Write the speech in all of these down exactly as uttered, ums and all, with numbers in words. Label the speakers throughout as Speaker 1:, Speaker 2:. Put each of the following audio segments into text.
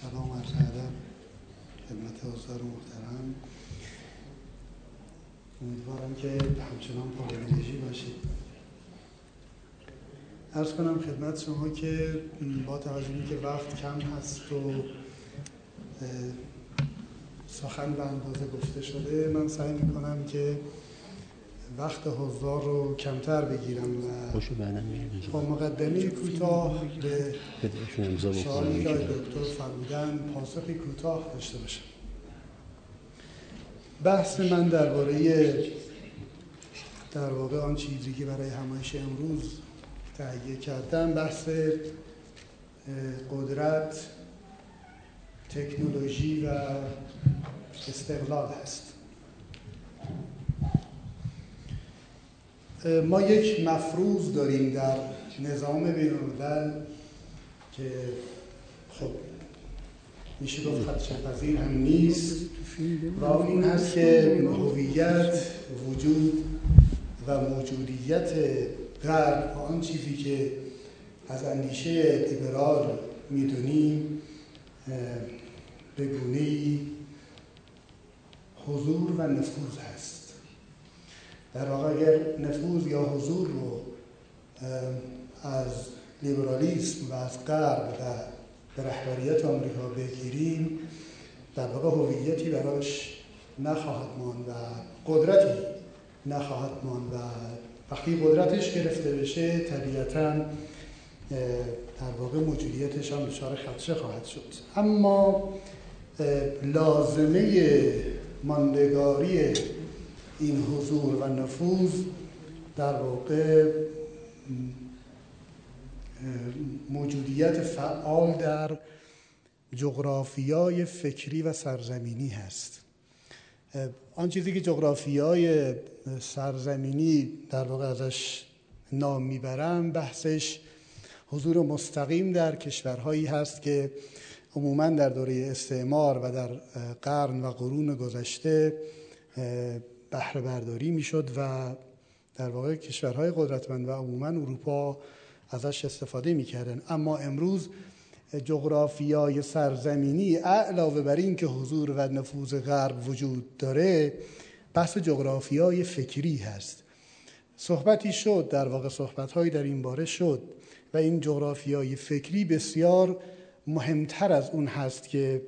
Speaker 1: سلام و عرض ادب خدمت حضار محترم. امیدوارم که همچنان پرانرژی باشید. عرض کنم خدمت شما که با توجه به که وقت کم هست و سخن به اندازه گفته شده، من سعی میکنم که وقت حضار رو کمتر بگیرم و با مقدمه کوتاه به سوالی که دکتر فرمودن پاسخی کوتاه داشته باشم. بحث من درباره در واقع آن چیزی که برای همایش امروز تهیه کردم بحث قدرت، تکنولوژی و استقلال هست. ما یک مفروض داریم در نظام بین‌الملل که خب میشه گفت خدشه‌پذیر هم نیست و این هست که هویت، وجود و موجودیت غرب، آن چیزی که از اندیشه لیبرال میدونیم به گونه‌ای حضور و نفوذ هست. در واقع اگر نفوذ یا حضور رو از لیبرالیسم و از غرب و به رهبریت آمریکا بگیریم، در واقع هویتی براش نخواهد ماند و قدرتی نخواهد ماند و وقتی قدرتش گرفته بشه طبیعتاً در واقع موجودیتش هم دچار خدشه خواهد شد. اما لازمه ماندگاری این حضور و نفوذ در واقع موجودیت فعال در جغرافیای فکری و سرزمینی هست. آن چیزی که جغرافیای سرزمینی در واقع ازش نام میبرم بحثش حضور مستقیم در کشورهایی هست که عموماً در دوره استعمار و در قرن و قرون گذشته بهره برداری میشد و در واقع کشورهای قدرتمند و عموماً اروپا ازش استفاده میکردن. اما امروز جغرافیای سرزمینی علاوه بر این که حضور و نفوذ غرب وجود داره، بحث جغرافیای فکری هست. صحبتی شد، در واقع صحبت‌هایی در این باره شد و این جغرافیای فکری بسیار مهمتر از اون هست که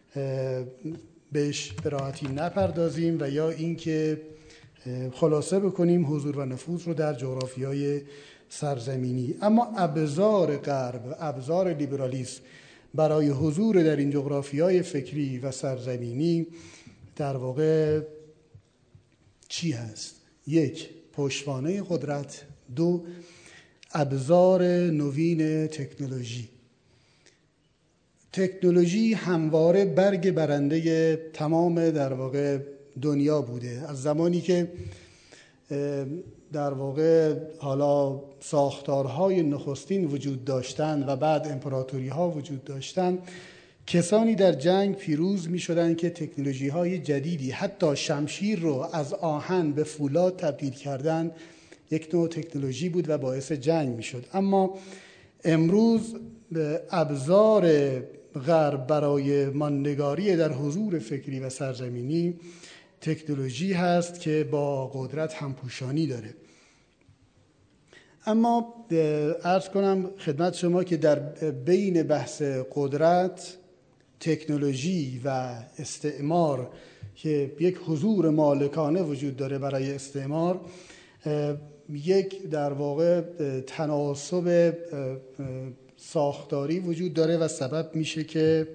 Speaker 1: بهش به راحتی نپردازیم و یا اینکه خلاصه بکنیم حضور و نفوذ رو در جغرافیای سرزمینی. اما ابزار غرب و ابزار لیبرالیسم برای حضور در این جغرافیای فکری و سرزمینی در واقع چی هست؟ یک، پشتوانه قدرت. دو، ابزار نوین تکنولوژی. تکنولوژی همواره برگ برنده تمام در واقع دنیا بوده. از زمانی که در واقع حالا ساختارهای نخستین وجود داشتند و بعد امپراتوری ها وجود داشتند، کسانی در جنگ پیروز می شدند که تکنولوژی های جدیدی، حتی شمشیر رو از آهن به فولاد تبدیل کردن، یک نوع تکنولوژی بود و باعث جنگ می شد. اما امروز ابزار غرب برای ماندگاری در حضور فکری و سرزمینی تکنولوژی هست که با قدرت همپوشانی داره. اما عرض کنم خدمت شما که در بین بحث قدرت، تکنولوژی و استعمار که یک حضور مالکانه وجود داره برای استعمار، یک در واقع تناسب ساختاری وجود داره و سبب میشه که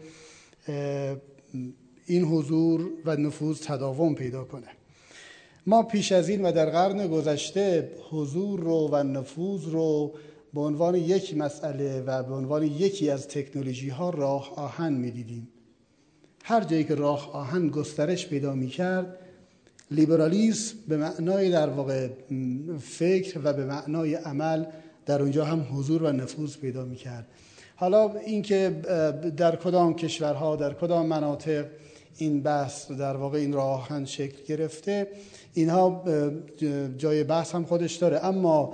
Speaker 1: این حضور و نفوذ تداوم پیدا کنه. ما پیش از این و در قرن گذشته حضور رو و نفوذ رو به عنوان یک مسئله و به عنوان یکی از تکنولوژی ها راه آهن می‌دیدیم. هر جایی که راه آهن گسترش پیدا می‌کرد، لیبرالیسم به معنای در واقع فکر و به معنای عمل در اونجا هم حضور و نفوذ پیدا می‌کرد. حالا اینکه در کدام کشورها، در کدام مناطق این بحث در واقع این راه آهن شکل گرفته، اینها جای بحث هم خودش داره. اما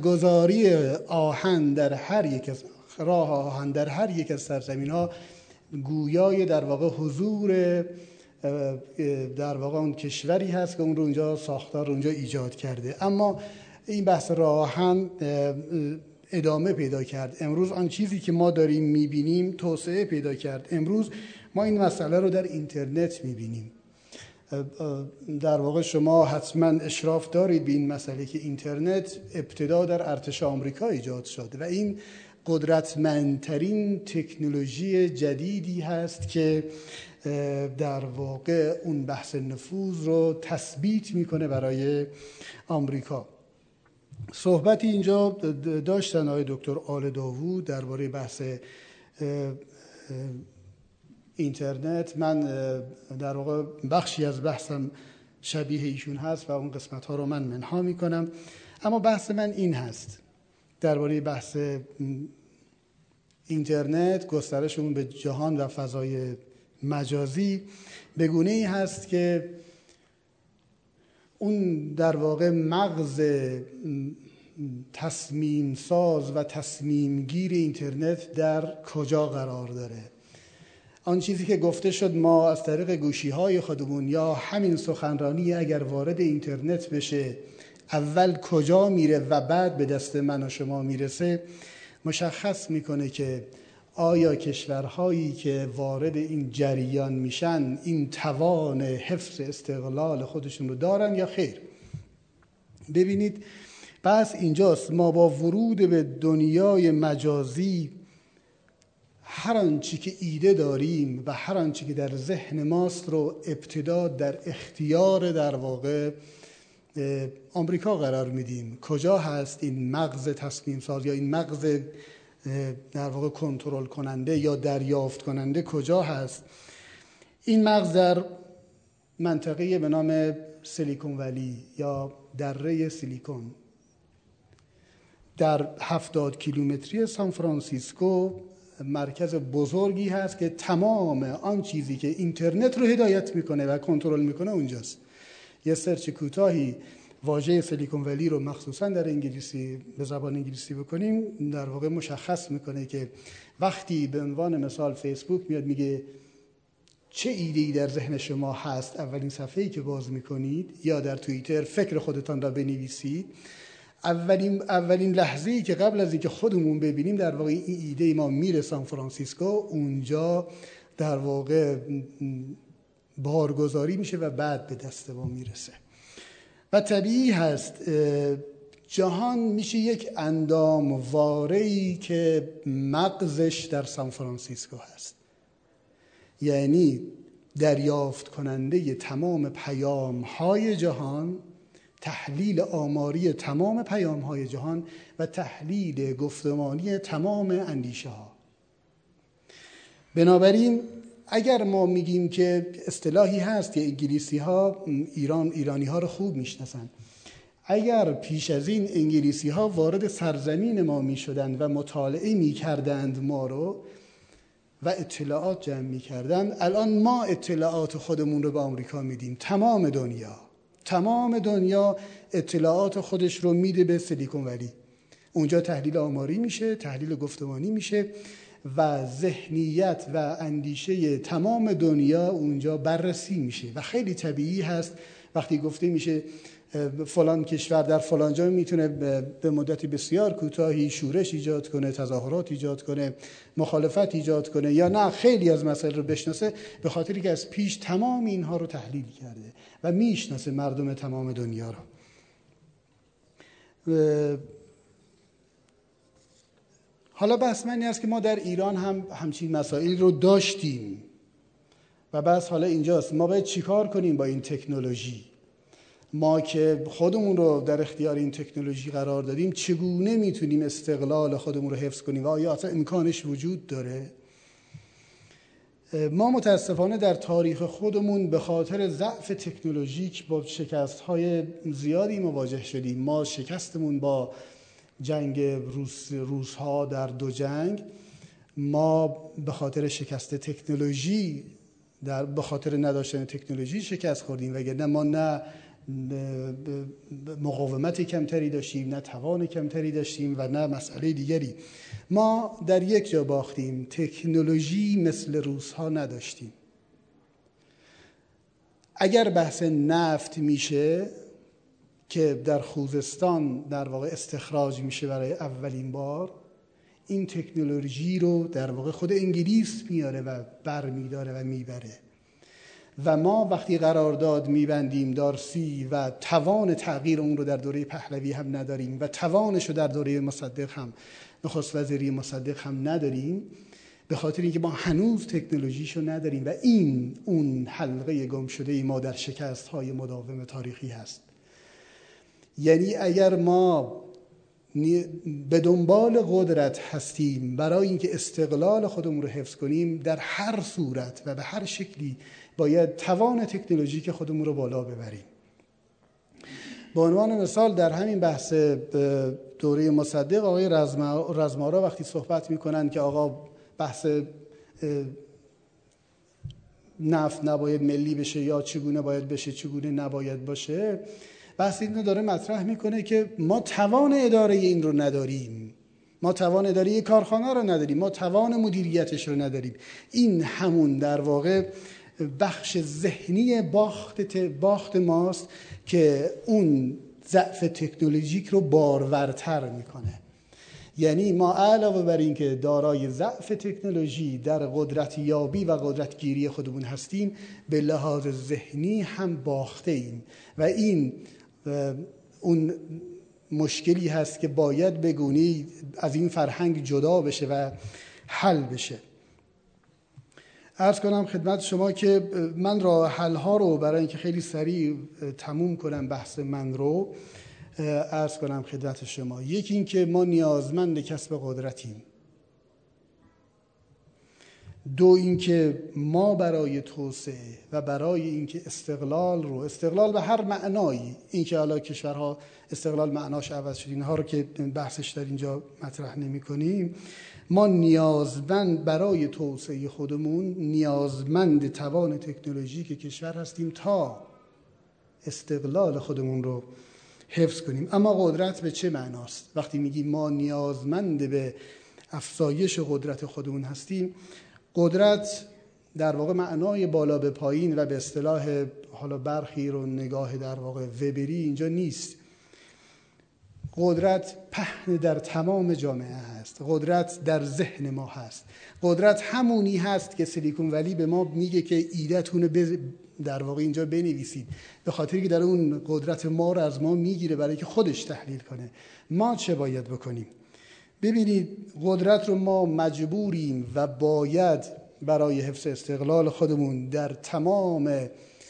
Speaker 1: خطگذاری آهن در هر یک از راه آهن در هر یک از سرزمین‌ها گویای در واقع حضور در واقع اون کشوری هست که اون رو اونجا ساختار اونجا ایجاد کرده. اما این بحث راهن ادامه پیدا کرد. امروز آن چیزی که ما داریم میبینیم توسعه پیدا کرد. امروز ما این مسئله رو در اینترنت میبینیم. در واقع شما حتما اشراف دارید به این مسئله که اینترنت ابتدا در ارتش آمریکا ایجاد شد و این قدرتمندترین تکنولوژی جدیدی هست که در واقع اون بحث نفوذ رو تثبیت میکنه برای آمریکا. صحبتی اینجا داشتن آقای دکتر آل داوود درباره بحث اینترنت. من در واقع بخشی از بحثم شبیه ایشون هست و اون قسمت ها رو من منها میکنم، اما بحث من این هست درباره بحث اینترنت، گسترش اون به جهان و فضای مجازی به گونه‌ای هست که اون در واقع مغز تصمیم ساز و تصمیم گیر اینترنت در کجا قرار داره. آن چیزی که گفته شد ما از طریق گوشی های خودمون یا همین سخنرانی اگر وارد اینترنت بشه اول کجا میره و بعد به دست من و شما میرسه، مشخص میکنه که آیا کشورهایی که وارد این جریان میشن این توان حفظ استقلال خودشون رو دارن یا خیر. ببینید بس اینجاست، ما با ورود به دنیای مجازی هر آنچه که ایده داریم و هر آنچه که در ذهن ماست رو ابتدا در اختیار در واقع آمریکا قرار میدیم. کجا هست این مغز تصمیم ساز یا این مغز در واقع کنترل کننده یا دریافت کننده کجا هست؟ این مغز در منطقه به نام سیلیکون ولی یا دره سیلیکون در هفتاد کیلومتری سان فرانسیسکو مرکز بزرگی هست که تمام آن چیزی که اینترنت رو هدایت میکنه و کنترل میکنه اونجاست. یه سرچ کوتاهی واژه سیلیکون ولی رو مخصوصا در انگلیسی به زبان انگلیسی بکنیم در واقع مشخص میکنه که وقتی به عنوان مثال فیسبوک میاد میگه چه ایده‌ای در ذهن شما هست، اولین صفحه‌ای که باز میکنید، یا در توییتر فکر خودتان را بنویسید، اولین اولین لحظه‌ای که قبل از اینکه خودمون ببینیم در واقع این ایده ما میره سان فرانسیسکو، اونجا در واقع بارگذاری میشه و بعد به دست ما میرسه. و طبیعی هست جهان میشه یک اندام واره‌ای که مغزش در سان فرانسیسکو هست، یعنی دریافت کننده تمام پیام‌های جهان، تحلیل آماری تمام پیام‌های جهان و تحلیل گفتمانی تمام اندیشه ها. بنابراین اگر ما میگیم که اصطلاحی هست که انگلیسی ها ایران ایرانی ها رو خوب میشناسن، اگر پیش از این انگلیسی ها وارد سرزمین ما میشدند و مطالعه میکردند ما رو و اطلاعات جمع میکردند، الان ما اطلاعات خودمون رو به آمریکا میدیم. تمام دنیا تمام دنیا اطلاعات خودش رو میده به سیلیکون ولی. اونجا تحلیل آماری میشه، تحلیل گفتمانی میشه و ذهنیت و اندیشه تمام دنیا اونجا بررسی میشه. و خیلی طبیعی هست وقتی گفته میشه فلان کشور در فلان جا میتونه به مدت بسیار کوتاهی شورش ایجاد کنه، تظاهرات ایجاد کنه، مخالفت ایجاد کنه، یا نه خیلی از مسائل رو بشناسه، به خاطری که از پیش تمام اینها رو تحلیل کرده و میشناسه مردم تمام دنیا رو. حالا بحث من این است که ما در ایران هم همچین مسائل رو داشتیم و بس حالا اینجاست ما باید چیکار کنیم با این تکنولوژی. ما که خودمون رو در اختیار این تکنولوژی قرار دادیم، چگونه میتونیم استقلال خودمون رو حفظ کنیم و آیا اصلا امکانش وجود داره؟ ما متاسفانه در تاریخ خودمون به خاطر ضعف تکنولوژیک با شکست‌های زیادی مواجه شدیم. ما شکستمون با جنگ روس روس‌ها در دو جنگ، ما به خاطر شکست تکنولوژی در به خاطر نداشتن تکنولوژی شکست خوردیم، وگرنه ما نه مقاومت کمتری داشتیم، نه توان کمتری داشتیم و نه مسئله دیگری. ما در یک جا باختیم، تکنولوژی مثل روس‌ها نداشتیم. اگر بحث نفت میشه که در خوزستان در واقع استخراج میشه برای اولین بار، این تکنولوژی رو در واقع خود انگلیس میاره و بر میداره و میبره و ما وقتی قرارداد میبندیم دارسی و توان تغییر اون رو در دوره پهلوی هم نداریم و توانش رو در دوره مصدق هم، نخست وزیری مصدق هم نداریم، به خاطر اینکه ما هنوز تکنولوژیشو نداریم و این اون حلقه گم شده ما در شکست‌های مداوم تاریخی هست. یعنی اگر ما به دنبال قدرت هستیم برای اینکه استقلال خودمون رو حفظ کنیم، در هر صورت و به هر شکلی باید توان تکنولوژیک خودمون رو بالا ببریم. به عنوان مثال در همین بحث دوره مصدق آقای رزمارا وقتی صحبت میکنن که آقا بحث نفت نباید ملی بشه یا چگونه باید بشه چگونه نباید باشه، بحث این رو داره مطرح میکنه که ما توان اداره این رو نداریم، ما توان اداره کارخانه رو نداریم، ما توان مدیریتش رو نداریم. این همون در واقع بخش ذهنی باخت باخت ماست که اون ضعف تکنولوژیک رو بارورتر میکنه. یعنی ما علاوه بر این که دارای ضعف تکنولوژی در قدرت یابی و قدرت گیری خودمون هستیم، به لحاظ ذهنی هم باخته ایم و این اون مشکلی هست که باید به گونه‌ای از این فرهنگ جدا بشه و حل بشه. عرض کنم خدمت شما که من راه حل ها رو برای اینکه خیلی سریع تموم کنم بحث من رو عرض کنم خدمت شما. یکی این که ما نیازمند کسب قدرتیم. دو این که ما برای توسعه و برای اینکه استقلال رو، استقلال به هر معنایی، این که حالا کشورها استقلال معناش عوض شد، اینها رو که بحثش در اینجا مطرح نمی کنیم، ما نیازمند برای توسعه خودمون نیازمند توان تکنولوژی که کشور هستیم تا استقلال خودمون رو حفظ کنیم. اما قدرت به چه معناست؟ وقتی میگیم ما نیازمند به افزایش قدرت خودمون هستیم، قدرت در واقع معنای بالا به پایین و به اصطلاح حالا برخی رو نگاه در واقع وبری اینجا نیست. قدرت پهن در تمام جامعه هست، قدرت در ذهن ما هست، قدرت همونی هست که سیلیکون ولی به ما میگه که ایده‌تون رو در واقع اینجا بنویسید، به خاطری که در اون قدرت ما رو از ما میگیره برای که خودش تحلیل کنه. ما چه باید بکنیم؟ ببینید قدرت رو ما مجبوریم و باید برای حفظ استقلال خودمون در تمام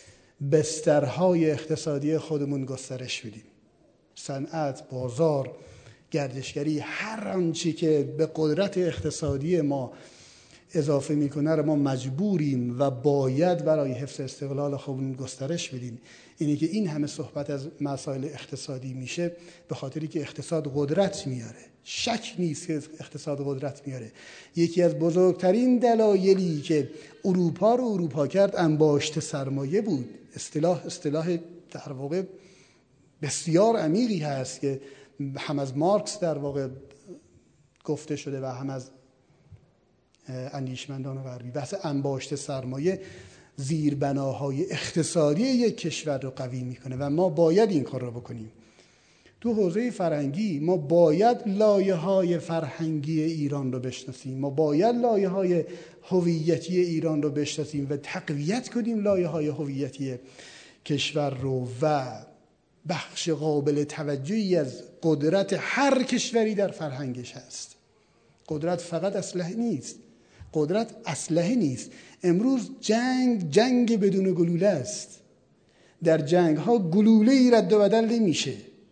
Speaker 1: بسترهای اقتصادی خودمون گسترش بدیم. صنعت، بازار، گردشگری، هر آنچه که به قدرت اقتصادی ما اضافه میکنه رو ما مجبوریم و باید برای حفظ استقلال خودمون گسترش بدیم. اینی که این همه صحبت از مسائل اقتصادی میشه به خاطری که اقتصاد قدرت میاره. شک نیست که اقتصاد قدرت میاره. یکی از بزرگترین دلایلی که اروپا رو اروپا کرد انباشت سرمایه بود. اصطلاح اصطلاح در واقع بسیار عمیقی هست که هم از مارکس در واقع گفته شده و هم از اندیشمندان غربی. بحث انباشت سرمایه زیربناهای اقتصادی یک کشور رو قوی میکنه و ما باید این کار رو بکنیم. تو حوزه فرهنگی ما باید لایه‌های فرهنگی ایران رو بشناسیم، ما باید لایه‌های هویتی ایران رو بشناسیم و تقویت کنیم لایه‌های هویتی کشور رو. و بخش قابل توجهی از قدرت هر کشوری در فرهنگش هست. قدرت فقط اسلحه نیست، قدرت اسلحه نیست. امروز جنگ جنگ بدون گلوله است. در جنگ ها گلوله ای رد و بدل نمیشه.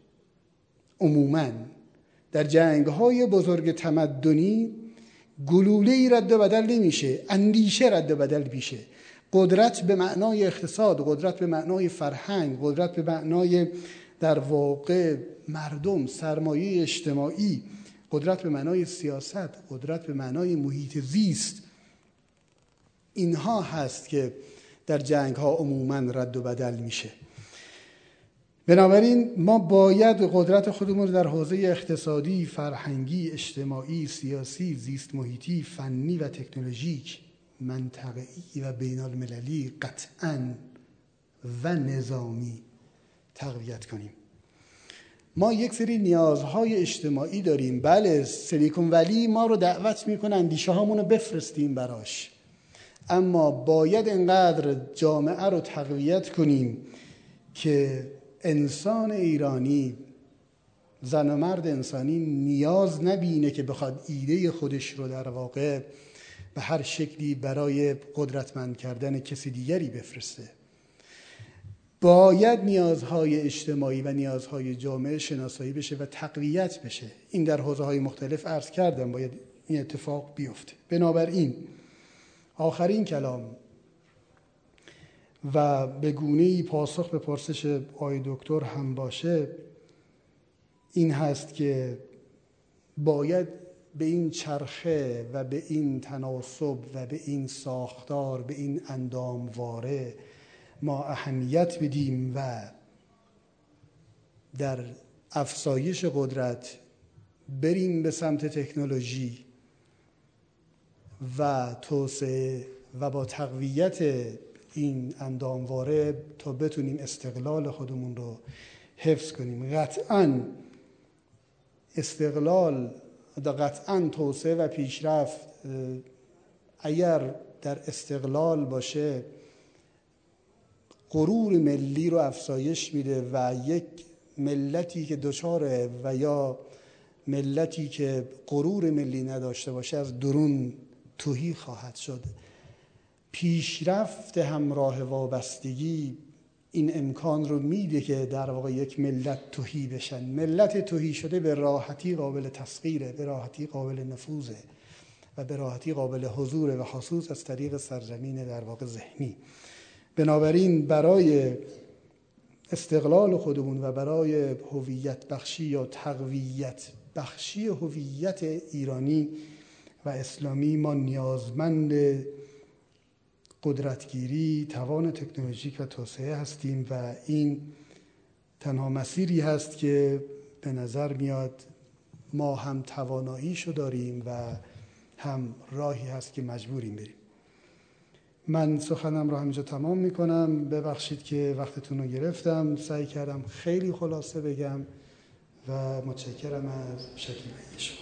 Speaker 1: عموما در جنگ های بزرگ تمدنی گلوله ای رد و بدل نمیشه، اندیشه رد و بدل میشه. قدرت به معنای اقتصاد، قدرت به معنای فرهنگ، قدرت به معنای در واقع مردم، سرمایه اجتماعی، قدرت به معنای سیاست، قدرت به معنای محیط زیست، اینها هست که در جنگ ها عموما رد و بدل میشه. بنابراین ما باید قدرت خودمون رو در حوزه اقتصادی، فرهنگی، اجتماعی، سیاسی، زیست محیطی، فنی و تکنولوژیک، منطقه‌ای و بین المللی قطعاً و نظامی تقویت کنیم. ما یک سری نیازهای اجتماعی داریم. بله، سیلیکون ولی ما رو دعوت میکنه اندیشه هامون رو بفرستیم براش، اما باید انقدر جامعه رو تقویت کنیم که انسان ایرانی، زن و مرد انسانی، نیاز نبینه که بخواد ایده خودش رو در واقع به هر شکلی برای قدرتمند کردن کسی دیگری بفرسته. باید نیازهای اجتماعی و نیازهای جامعه شناسایی بشه و تقویت بشه. این در حوزه‌های مختلف عرض کردم باید این اتفاق بیفته. بنابراین آخرین کلام و به گونه‌ای پاسخ به پرسش آقای دکتر هم باشه این هست که باید به این چرخه و به این تناسب و به این ساختار، به این اندامواره ما اهمیت بدیم و در افزایش قدرت بریم به سمت تکنولوژی و توسعه و با تقویت این اندامواره تا بتونیم استقلال خودمون رو حفظ کنیم. قطعاً استقلال، قطعاً توسعه و پیشرفت اگر در استقلال باشه غرور ملی رو افزایش میده و یک ملتی که دچاره و یا ملتی که غرور ملی نداشته باشه از درون تهی خواهد شد. پیشرفت همراه وابستگی این امکان رو میده که در واقع یک ملت تهی بشن. ملت تهی شده به راحتی قابل تسخیره، به راحتی قابل نفوذه و به راحتی قابل حضوره و خصوص از طریق سرزمین در واقع ذهنی. بنابراین برای استقلال خودمون و برای هویت بخشی یا تقویت بخشی هویت ایرانی و اسلامی ما نیازمند قدرتگیری، توان تکنولوژیک و توسعه هستیم و این تنها مسیری هست که به نظر میاد ما هم تواناییشو داریم و هم راهی هست که مجبوریم بریم. من سخنم رو همینجا تمام میکنم. ببخشید که وقتتون رو گرفتم، سعی کردم خیلی خلاصه بگم و متشکرم از شکیبایی شما.